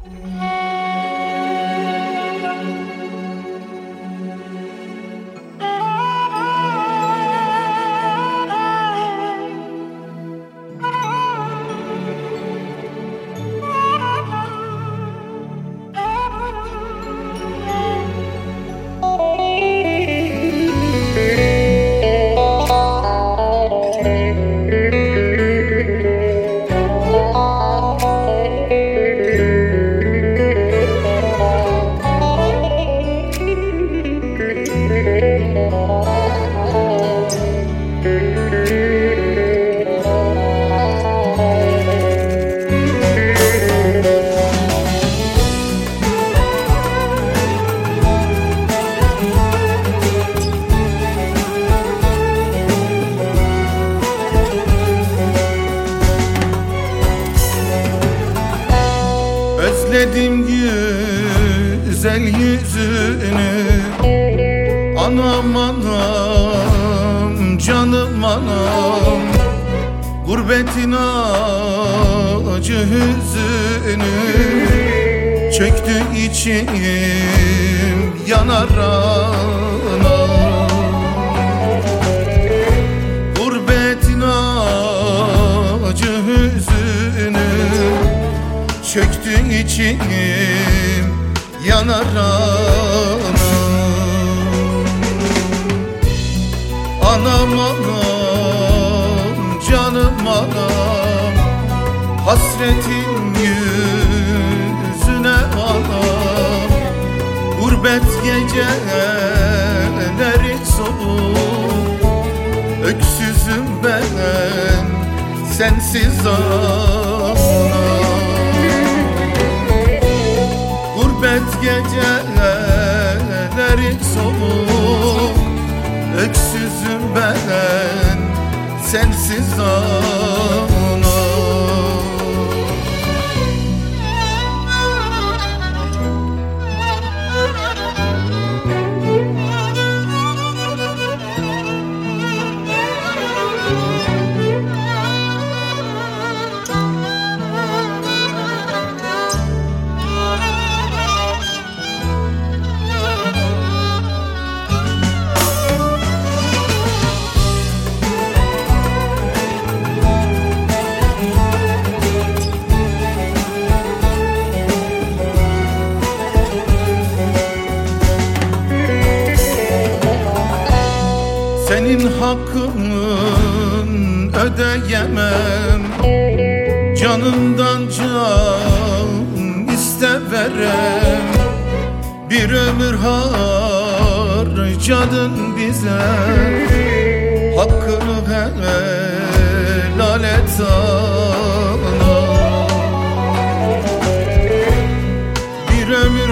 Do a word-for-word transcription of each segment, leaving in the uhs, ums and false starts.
Özledim güzel yüzünü, anam anam, canım anam. Gurbetin acı hüzünü çöktü içim, yanar anam. Gurbetin acı hüzünü çöktü içim, yanar anam. Anam anam, canım anam, hasretin yüzüne anam. Gurbet geceleri soğuk, öksüzüm ben sensiz anam. Gurbet geceleri soğuk, öksüzüm ben sensiz anam. Senin hakkını ödeyemem, canımdan can iste verem. Bir ömür harcadın bize, hakkını helal et anam. Bir ömür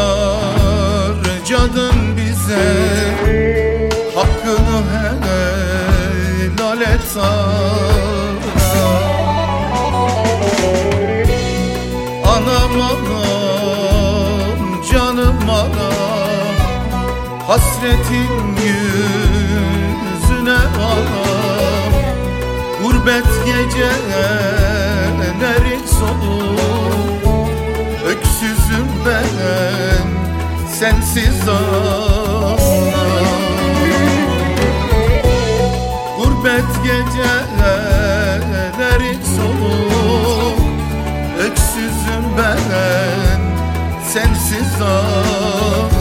harcadın bize, hakkını helal et anam. Anam anam, canım anam, hasretin yüzüne anam. Gurbet geceleri soğuk, öksüzüm ben sensiz anam. Gurbet geceleri soğuk, öksüzüm ben sensiz anam.